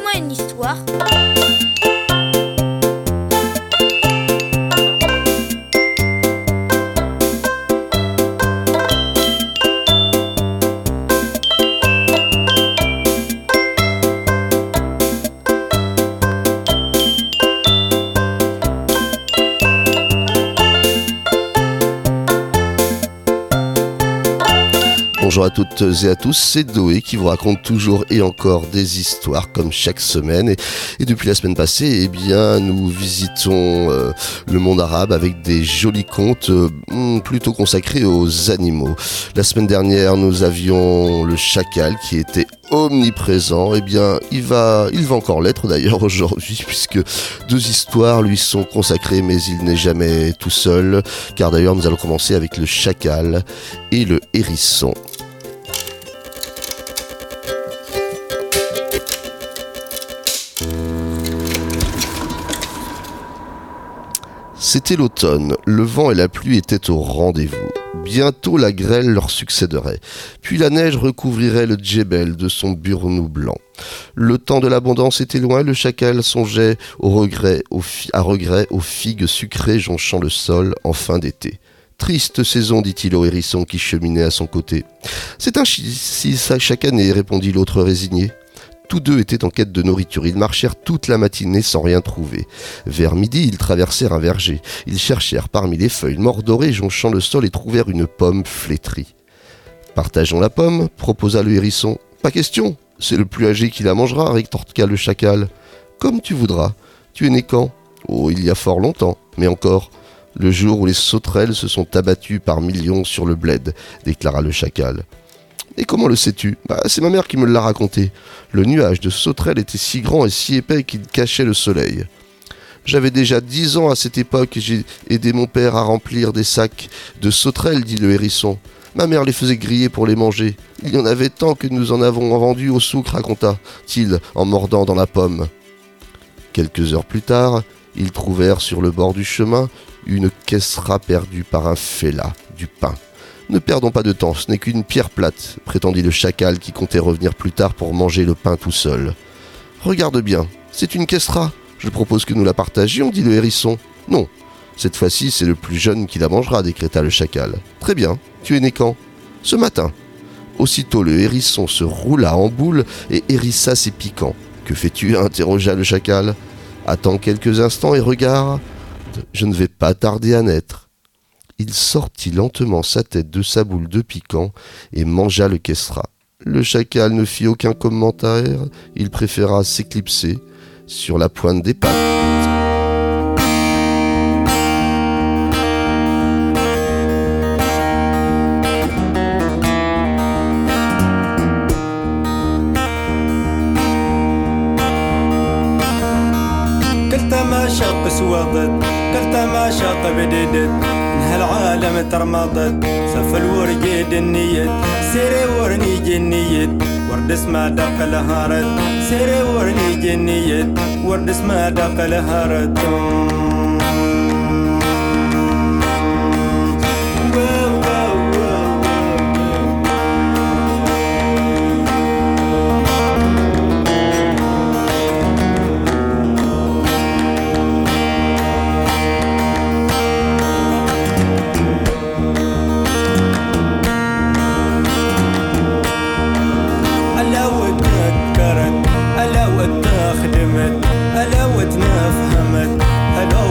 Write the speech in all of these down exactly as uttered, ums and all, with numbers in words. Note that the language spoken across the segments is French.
Raconte-moi une histoire. Bonjour à toutes et à tous, c'est Doé qui vous raconte toujours et encore des histoires comme chaque semaine. Et, et depuis la semaine passée, eh bien, nous visitons euh, le monde arabe avec des jolis contes euh, plutôt consacrés aux animaux. La semaine dernière, nous avions le chacal qui était omniprésent. Eh bien, il va, il va encore l'être d'ailleurs aujourd'hui, puisque deux histoires lui sont consacrées, mais il n'est jamais tout seul. Car d'ailleurs, nous allons commencer avec le chacal et le hérisson. C'était l'automne, le vent et la pluie étaient au rendez-vous. Bientôt la grêle leur succéderait, puis la neige recouvrirait le djebel de son burnous blanc. Le temps de l'abondance était loin, le chacal songeait au regret, au fi- à regret aux figues sucrées jonchant le sol en fin d'été. Triste saison, dit-il au hérisson qui cheminait à son côté. C'est ainsi ça chaque année, répondit l'autre résigné. Tous deux étaient en quête de nourriture. Ils marchèrent toute la matinée sans rien trouver. Vers midi, ils traversèrent un verger. Ils cherchèrent parmi les feuilles mordorées jonchant le sol et trouvèrent une pomme flétrie. « Partageons la pomme » proposa le hérisson. « Pas question, c'est le plus âgé qui la mangera » rétorqua le chacal. « Comme tu voudras. Tu es né quand ?»« Oh, il y a fort longtemps. Mais encore, le jour où les sauterelles se sont abattues par millions sur le bled » déclara le chacal. « Et comment le sais-tu ? Bah, c'est ma mère qui me l'a raconté. Le nuage de sauterelles était si grand et si épais qu'il cachait le soleil. J'avais déjà dix ans à cette époque et j'ai aidé mon père à remplir des sacs de sauterelles, dit le hérisson. Ma mère les faisait griller pour les manger. Il y en avait tant que nous en avons vendu au souk, raconta-t-il en mordant dans la pomme. Quelques heures plus tard, ils trouvèrent sur le bord du chemin une kessra perdue par un fellah, du pain. Ne perdons pas de temps, ce n'est qu'une pierre plate, prétendit le chacal qui comptait revenir plus tard pour manger le pain tout seul. Regarde bien, c'est une kessra. Je propose que nous la partagions, dit le hérisson. Non, cette fois-ci c'est le plus jeune qui la mangera, décréta le chacal. Très bien, tu es né quand ? Ce matin. Aussitôt le hérisson se roula en boule et hérissa ses piquants. Que fais-tu ? Interrogea le chacal. Attends quelques instants et regarde, je ne vais pas tarder à naître. Il sortit lentement sa tête de sa boule de piquant et mangea le kessra. Le chacal ne fit aucun commentaire, il préféra s'éclipser sur la pointe des pattes. هالعالم ترمضت صف الورقيد النيت سيري ورني جنيت ورد اسمه دق الهارد سيري ورني جنيت ورد اسمه دق الهارد ألا ودنا فهمت ألا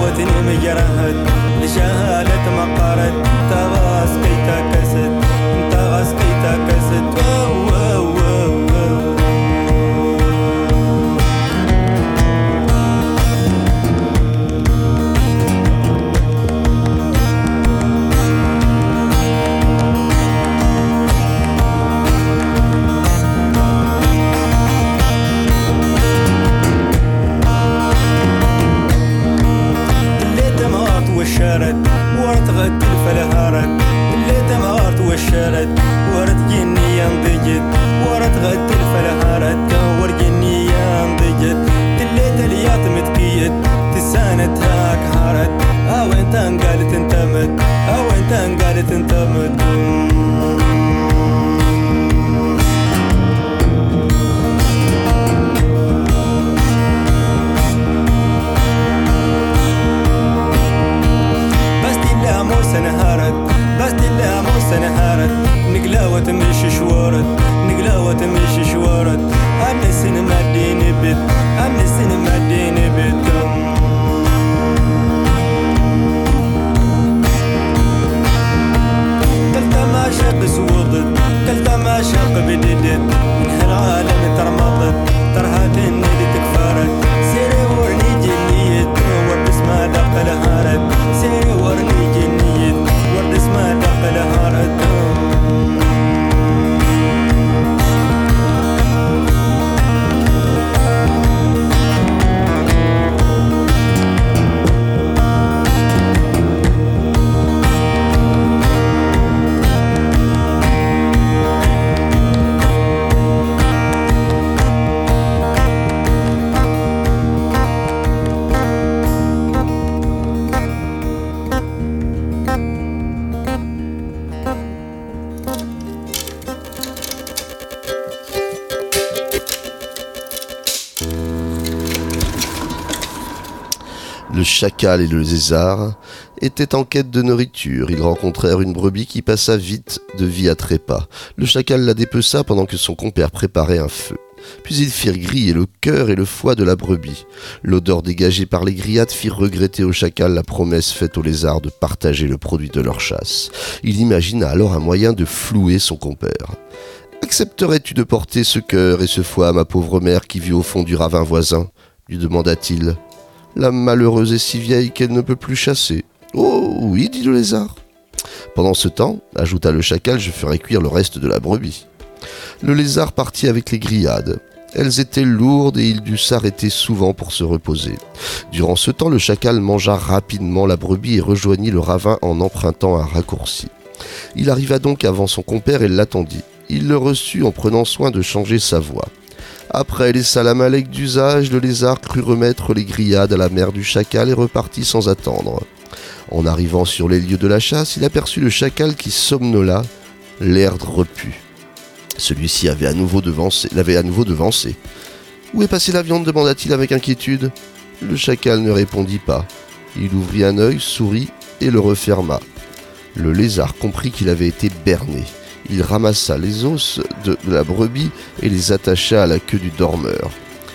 Le chacal et le lézard étaient en quête de nourriture. Ils rencontrèrent une brebis qui passa vite de vie à trépas. Le chacal la dépeça pendant que son compère préparait un feu. Puis ils firent griller le cœur et le foie de la brebis. L'odeur dégagée par les grillades fit regretter au chacal la promesse faite au lézard de partager le produit de leur chasse. Il imagina alors un moyen de flouer son compère. « Accepterais-tu de porter ce cœur et ce foie à ma pauvre mère qui vit au fond du ravin voisin ?» lui demanda-t-il. « La malheureuse est si vieille qu'elle ne peut plus chasser. »« Oh oui, dit le lézard. »« Pendant ce temps, ajouta le chacal, je ferai cuire le reste de la brebis. » Le lézard partit avec les grillades. Elles étaient lourdes et il dut s'arrêter souvent pour se reposer. Durant ce temps, le chacal mangea rapidement la brebis et rejoignit le ravin en empruntant un raccourci. Il arriva donc avant son compère et l'attendit. Il le reçut en prenant soin de changer sa voix. Après les salam aleik d'usage, le lézard crut remettre les grillades à la mère du chacal et repartit sans attendre. En arrivant sur les lieux de la chasse, il aperçut le chacal qui somnola, l'air repu. Celui-ci avait à nouveau devancé, l'avait à nouveau devancé. « Où est passée la viande ?» demanda-t-il avec inquiétude. Le chacal ne répondit pas. Il ouvrit un œil, sourit et le referma. Le lézard comprit qu'il avait été berné. Il ramassa les os de la brebis et les attacha à la queue du dormeur.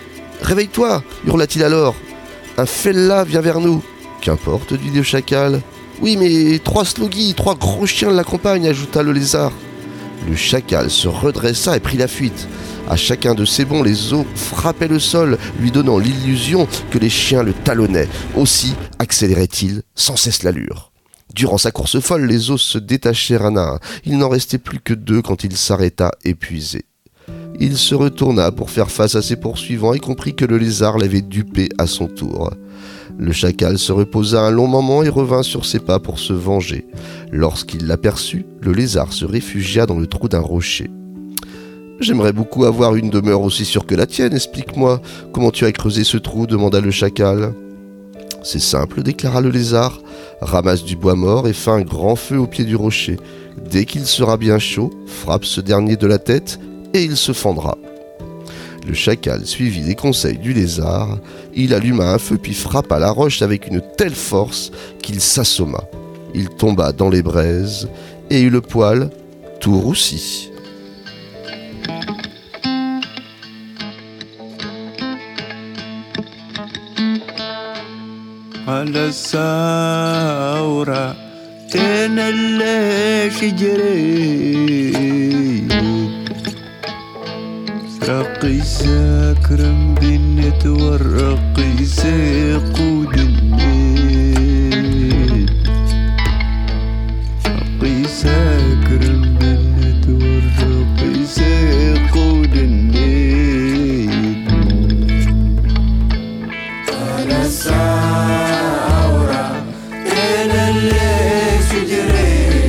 « Réveille-toi » hurla-t-il alors. « Un fellah vient vers nous. »« Qu'importe, dit le chacal. »« Oui, mais trois slogis, trois gros chiens l'accompagnent, ajouta le lézard. » Le chacal se redressa et prit la fuite. À chacun de ses bonds, les os frappaient le sol, lui donnant l'illusion que les chiens le talonnaient. Aussi accélérait-il sans cesse l'allure. Durant sa course folle, les os se détachèrent un à un. Il n'en restait plus que deux quand il s'arrêta épuisé. Il se retourna pour faire face à ses poursuivants et comprit que le lézard l'avait dupé à son tour. Le chacal se reposa un long moment et revint sur ses pas pour se venger. Lorsqu'il l'aperçut, le lézard se réfugia dans le trou d'un rocher. « J'aimerais beaucoup avoir une demeure aussi sûre que la tienne, explique-moi. Comment tu as creusé ce trou ?» demanda le chacal. « C'est simple, déclara le lézard. Ramasse du bois mort et fais un grand feu au pied du rocher. Dès qu'il sera bien chaud, frappe ce dernier de la tête et il se fendra. » Le chacal suivit les conseils du lézard. Il alluma un feu puis frappa la roche avec une telle force qu'il s'assomma. Il tomba dans les braises et eut le poil tout roussi. رقي ساكرم بالنت والرقي سيقود النيل رقي ساكرم بالنت والرقي سيقود النيل على الثورة بين الليل شجري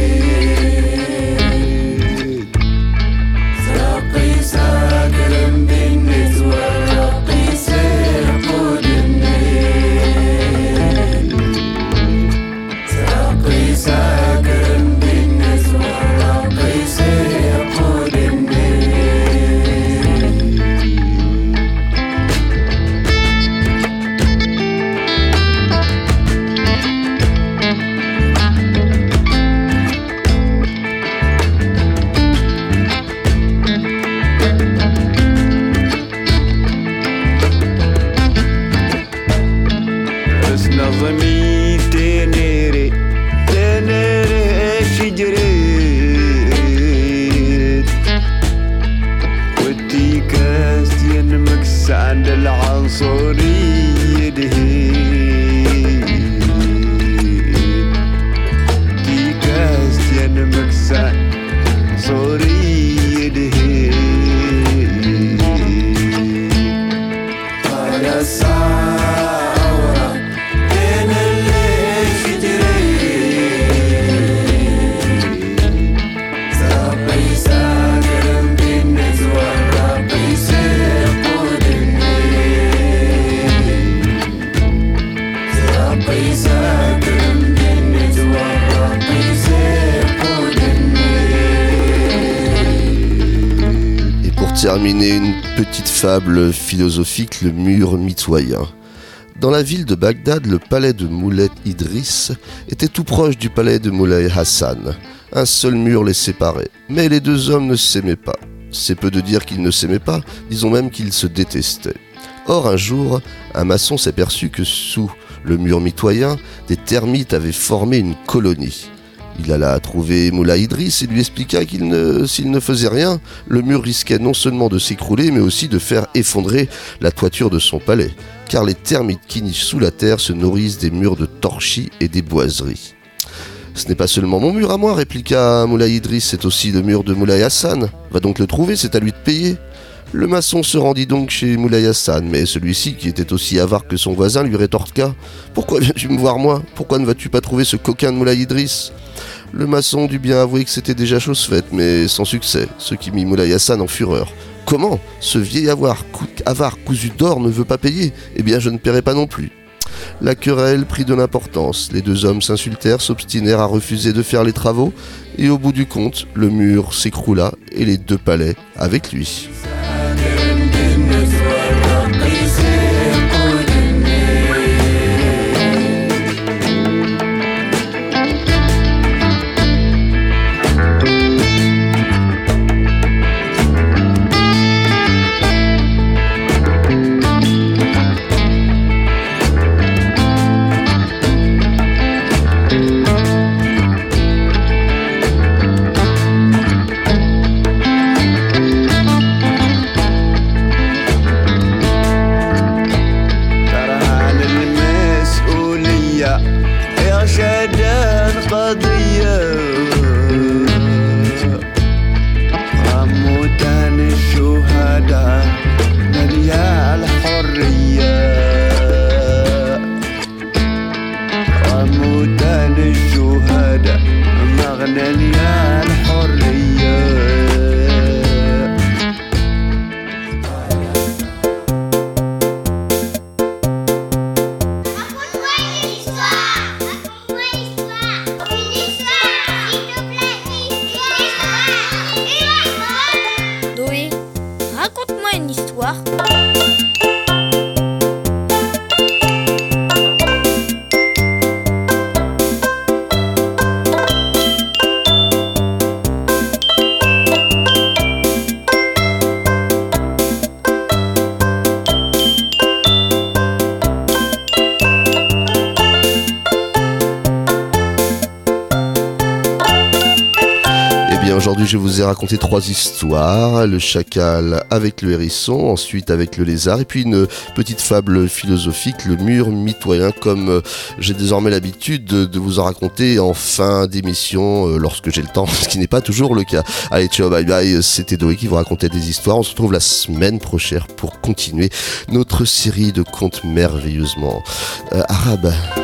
عند العنصرية دهيت كي كاستيان مكسان صورية دهيت على الثورة بين الليل شجريت ساقي ساكرم بالنزوة ربي سيقود Et pour terminer, une petite fable philosophique, le mur mitoyen. Dans la ville de Bagdad, le palais de Moulay Idriss était tout proche du palais de Moulay Hassan. Un seul mur les séparait, mais les deux hommes ne s'aimaient pas. C'est peu de dire qu'ils ne s'aimaient pas, disons même qu'ils se détestaient. Or, un jour, un maçon s'aperçut que sous le mur mitoyen, des termites avaient formé une colonie. Il alla trouver Moulay Idriss et lui expliqua qu'il ne, s'il ne faisait rien, le mur risquait non seulement de s'écrouler, mais aussi de faire effondrer la toiture de son palais, car les termites qui nichent sous la terre se nourrissent des murs de torchis et des boiseries. « Ce n'est pas seulement mon mur à moi, répliqua Moulay Idriss, c'est aussi le mur de Moulay Hassan. Va donc le trouver, c'est à lui de payer. » Le maçon se rendit donc chez Moulay Hassan, mais celui-ci, qui était aussi avare que son voisin, lui rétorqua « Pourquoi viens-tu me voir moi ? Pourquoi ne vas-tu pas trouver ce coquin de Moulay Idriss ?» Le maçon dut bien avouer que c'était déjà chose faite, mais sans succès, ce qui mit Moulay Hassan en fureur. « Comment ? Ce vieil avare, cou- avare cousu d'or ne veut pas payer ? Eh bien je ne paierai pas non plus. » La querelle prit de l'importance, les deux hommes s'insultèrent, s'obstinèrent à refuser de faire les travaux, et au bout du compte, le mur s'écroula et les deux palais avec lui. Aujourd'hui, je vous ai raconté trois histoires, le chacal avec le hérisson, ensuite avec le lézard, et puis une petite fable philosophique, le mur mitoyen, comme j'ai désormais l'habitude de, de vous en raconter en fin d'émission, euh, lorsque j'ai le temps, ce qui n'est pas toujours le cas. Allez, ciao, bye bye, c'était Doé qui vous racontait des histoires. On se retrouve la semaine prochaine pour continuer notre série de contes merveilleusement euh, arabes.